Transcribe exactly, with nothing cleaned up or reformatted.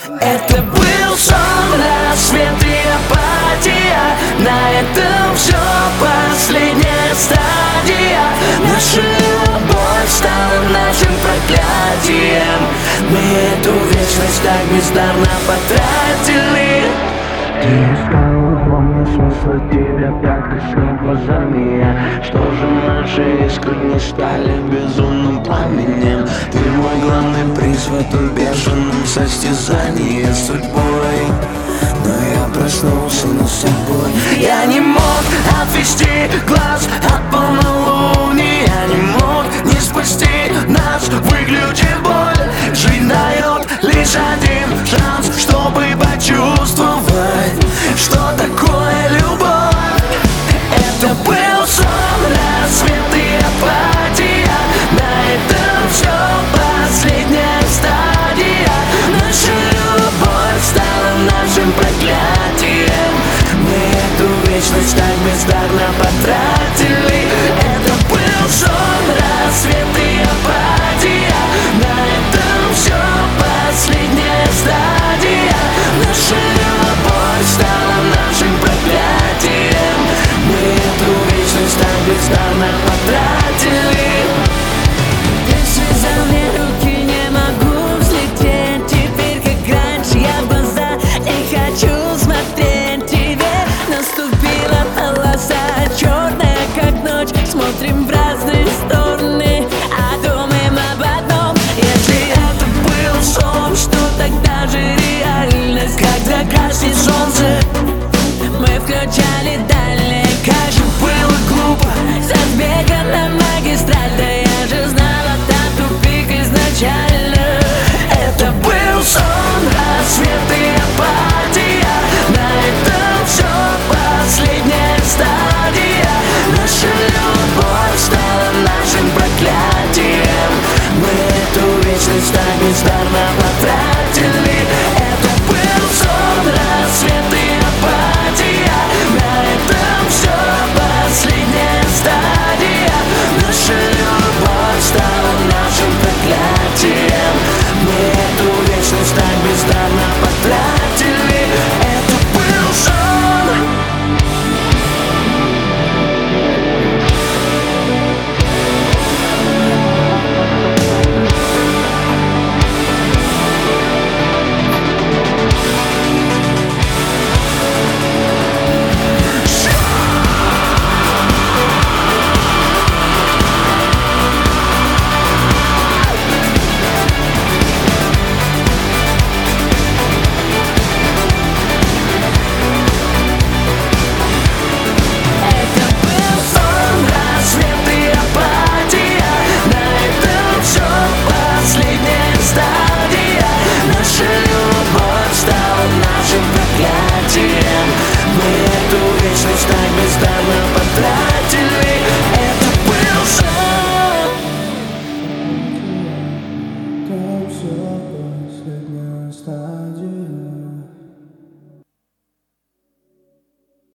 Это был сон, рассвет и апатия. На этом все, последняя стадия. Наша любовь стала нашим проклятием. Мы эту вечность так бездарно потратили. Ты искал во мне смысла, тебя так искал глазами я. Что же наши искры не стали безумным пламенем? Ты мой главный приз в этом бешеном состязании с судьбой. Но я проснулся на собой. Я не мог отвести глаз от полнолуния. Я не мог не спасти нас, выключив боль. Жизнь дает лишь один шанс, чтобы почувствовать, что такое любовь. Это был сон, рассвет и апатия. На этом все, последняя стадия. Наша любовь стала нашим проклятием. Мы эту вечность так бездарно потратили. Это был сон, рассвет и апатия. На этом все, последняя стадия. Наша любовь стала нашим проклятием. Мы эту вечность так бездарно потратили. Ты связал мне руки, не могу взлететь. Теперь как раньше я в глаза не хочу смотреть тебе. Наступила полоса черная, как ночь. Смотрим в разные стороны, а думаем об одном. Если это был сон, что тогда же реальность? Когда гаснет солнце, мы включали дальние. Как же было глупо с разбега на магистраль. Да я же знала, там тупик изначально. Это был сон, рассвет и апатия. На этом все, последняя стадия. Наша любовь стала нашим проклятием. Мы эту вечность так бездарно потратили. Это был сон, рассвет и апатия. На этом все, последняя стадия. Наша любовь стала нашим проклятием. Мы эту вечность так бездарно потратили. Это был сон. Мы эту вечность так без